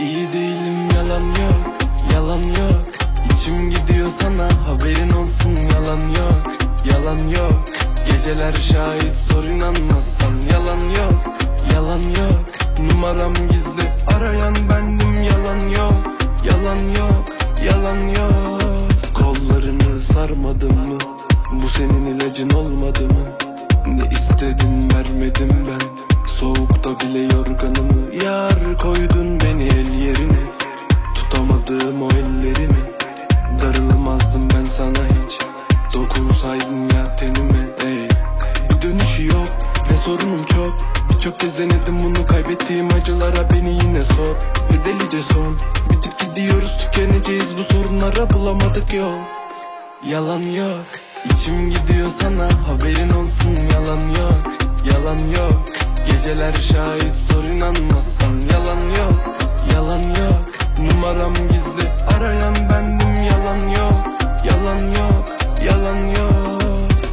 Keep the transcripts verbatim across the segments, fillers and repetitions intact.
İyi değilim, yalan yok, yalan yok. İçim gidiyor sana, haberin olsun, yalan yok, yalan yok. Geceler şahit, sor inanmazsan, yalan yok, yalan yok. Numaram gizli, arayan bendim, yalan yok, yalan yok, yalan yok. Kollarını sarmadım mı? Bu senin ilacın olmadı mı? Ne istedin vermedim ben, soğukta bile yorganımı. Yar koydun beni el yerine, tutamadığım o ellerini. Darılmazdım ben sana hiç, dokunsaydın ya tenime. Ey, bir dönüşü yok ve sorunum çok. Birçok kez denedim bunu, kaybettiğim acılara beni yine sor. Ve delice son, bitip gidiyoruz, tükeneceğiz bu sorunlara, bulamadık yol. Yalan yok, içim gidiyor sana, haberin olsun, yalan yok, yalan yok. Geceler şahit, sor inanmazsan, yalan yok, yalan yok. Numaram gizli, arayan bendim, yalan yok, yalan yok, yalan yok.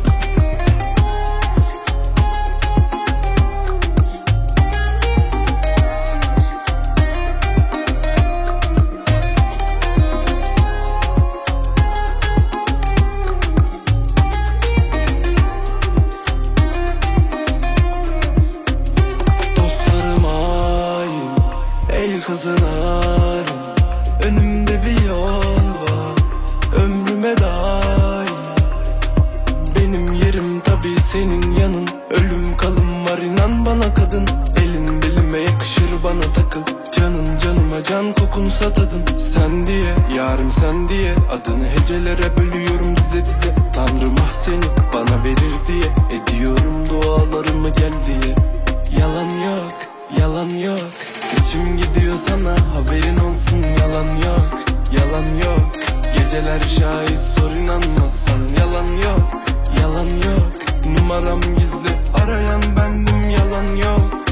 Kızınarım, önümde bir yol var, ömrüme dair. Benim yerim tabii senin yanın, ölüm kalım var inan bana kadın. Elin belime yakışır, bana takıl, canın canıma can, kokunsa tadın. Sen diye yarım, sen diye adını hecelere bölüyorum dize dize. Tanrım ah seni bana verir diye, ediyorum dualarımı gel diye. Yalan yok, yalan yok. İçim gidiyor sana, haberin olsun, yalan yok, yalan yok. Geceler şahit, sor inanmazsan, yalan yok, yalan yok. Numaram gizli, arayan bendim, yalan yok,